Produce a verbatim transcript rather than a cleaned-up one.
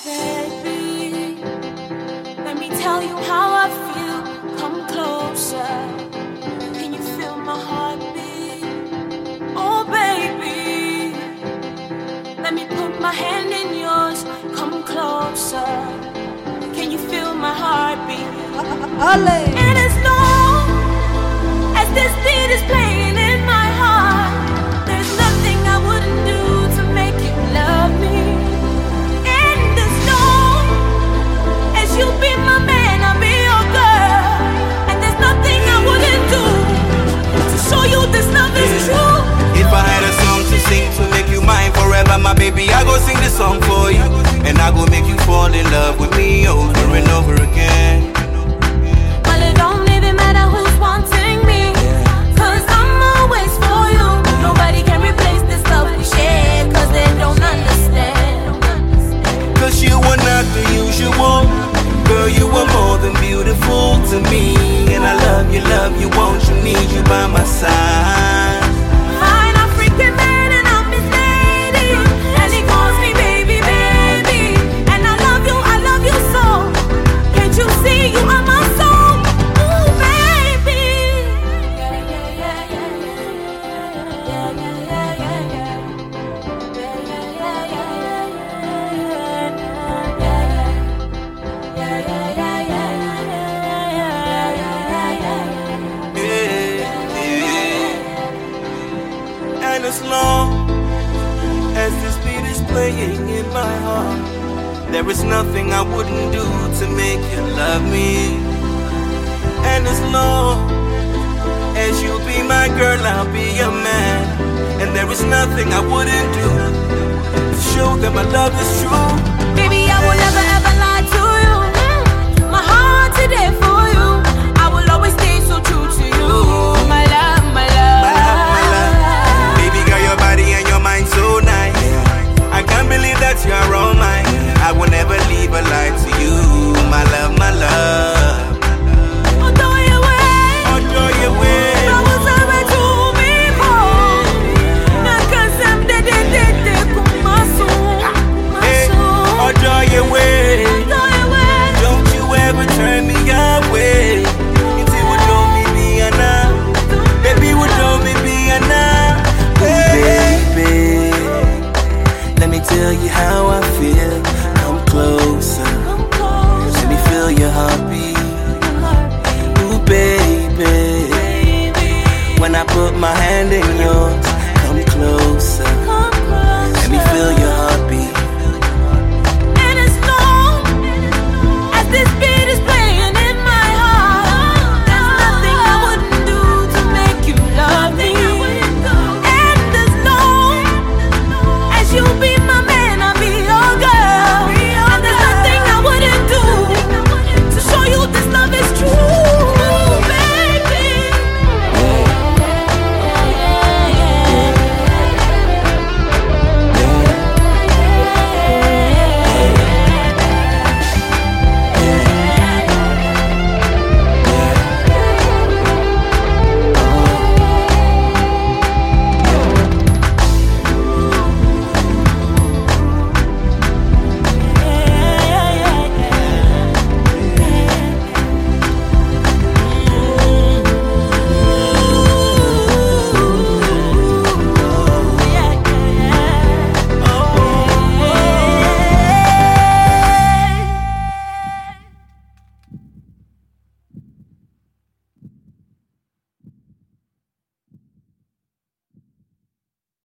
Baby, let me tell you how I feel. Come closer. Can you feel my heartbeat? Oh, baby, let me put my hand in yours. Come closer. Can you feel my heartbeat? And as long as this beat is playing in my heart, there's nothing I wouldn't do to make you love me. And as long as you be my man, I'll be your girl. And there's nothing I wouldn't do to show you this love is true. If I had a song to sing to make you mine forever, my baby, I go sing this song for you. And I go make you fall in love with me over and over again. Well, it don't even matter who's wanting me, cause I'm always for you. Nobody can replace this love we share, cause they don't understand. Cause you are not the usual. Girl, you are more than beautiful to me. And I love you, love you, want you, need you by my side. Fine African man and I'm his lady, and he calls me baby, baby. And I love you, I love you so. Can't you see you are my soul? Ooh, baby. Yeah, yeah, yeah, yeah, yeah, yeah, yeah, yeah, yeah. Yeah, yeah, yeah, yeah, yeah, yeah, yeah, yeah, yeah, yeah, yeah, yeah, yeah, yeah, yeah. And as long as this beat is playing in my heart, there is nothing I wouldn't do to make you love me. And as long as you be my girl, I'll be your man. And there is nothing I wouldn't do to show that my love is true. Baby, I will never ever lie to you. My heart's today for you. I will always stay so true to you. My love, my love. My love, my love. Baby girl, your body and your mind so nice. I can't believe that you're all mine. I will never leave a lie to you. My love, my love.